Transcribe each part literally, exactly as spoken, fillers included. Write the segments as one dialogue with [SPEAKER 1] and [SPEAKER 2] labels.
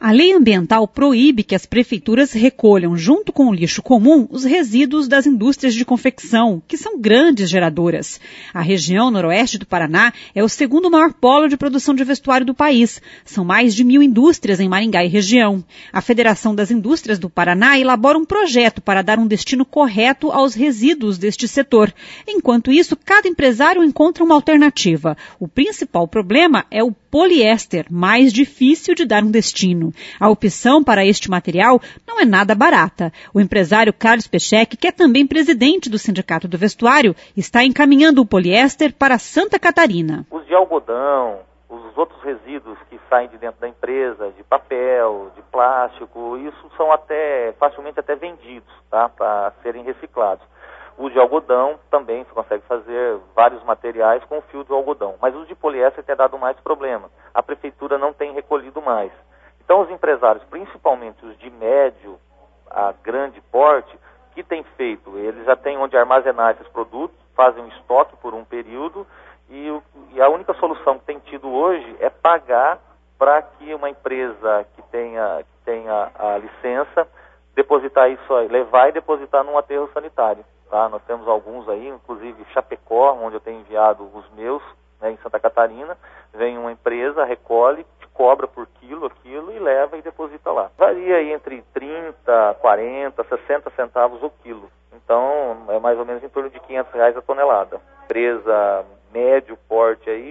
[SPEAKER 1] A lei ambiental proíbe que as prefeituras recolham, junto com o lixo comum, os resíduos das indústrias de confecção, que são grandes geradoras. A região noroeste do Paraná é o segundo maior polo de produção de vestuário do país. São mais de mil indústrias em Maringá e região. A Federação das Indústrias do Paraná elabora um projeto para dar um destino correto aos resíduos deste setor. Enquanto isso, cada empresário encontra uma alternativa. O principal problema é o poliéster, mais difícil de dar um destino. A opção para este material não é nada barata. O empresário Carlos Pechec, que é também presidente do Sindicato do Vestuário, está encaminhando o poliéster para Santa Catarina.
[SPEAKER 2] Os de algodão, os outros resíduos que saem de dentro da empresa, de papel, de plástico, isso são até facilmente até vendidos, tá, para serem reciclados. O de algodão também se consegue fazer vários materiais com fio de algodão, mas os de poliéster tem dado mais problema. A prefeitura não tem recolhido mais. Então os empresários, principalmente os de médio a grande porte, que têm feito, eles já têm onde armazenar esses produtos, fazem um estoque por um período e, o, e a única solução que tem tido hoje é pagar para que uma empresa que tenha, que tenha a licença depositar isso aí, levar e depositar num aterro sanitário. Tá? Nós temos alguns aí, inclusive Chapecó, onde eu tenho enviado os meus, né, em Santa Catarina, vem uma empresa, recolhe, cobra por quilo aquilo e leva e deposita lá. Varia aí entre trinta, quarenta, sessenta centavos o quilo. Então, é mais ou menos em torno de quinhentos reais a tonelada. Empresa médio porte aí,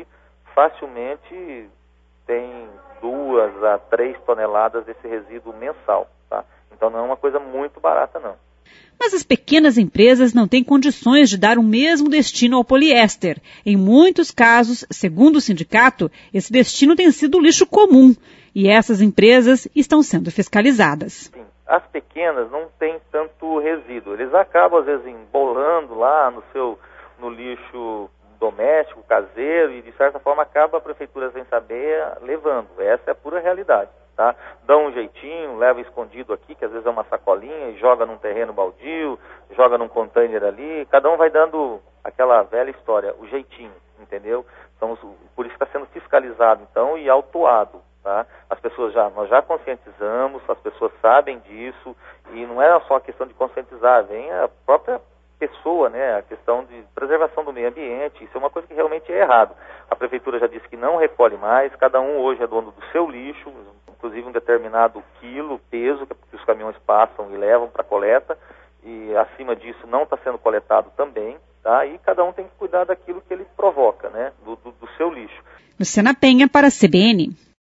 [SPEAKER 2] facilmente tem duas a três toneladas desse resíduo mensal, tá? Então não é uma coisa muito barata, não.
[SPEAKER 1] Mas as pequenas empresas não têm condições de dar o mesmo destino ao poliéster. Em muitos casos, segundo o sindicato, esse destino tem sido lixo comum. E essas empresas estão sendo fiscalizadas.
[SPEAKER 2] Sim, as pequenas não têm tanto resíduo. Eles acabam, às vezes, embolando lá no seu no lixo doméstico, caseiro, e de certa forma acaba a prefeitura sem saber levando. Essa é a pura realidade. Tá? Dá um jeitinho, leva escondido aqui, que às vezes é uma sacolinha, e joga num terreno baldio, joga num container ali, cada um vai dando aquela velha história, o jeitinho, entendeu? Então, por isso está sendo fiscalizado, então, e autuado, tá? As pessoas já, nós já conscientizamos, as pessoas sabem disso, e não é só a questão de conscientizar, vem a própria pessoa, né, a questão de preservação do meio ambiente, isso é uma coisa que realmente é errado. A prefeitura já disse que não recolhe mais, cada um hoje é dono do seu lixo, inclusive um determinado quilo, peso, que os caminhões passam e levam para coleta, e acima disso não está sendo coletado também, tá? E cada um tem que cuidar daquilo que ele provoca, né, do, do, do seu lixo.
[SPEAKER 1] Luciana Penha para a C B N.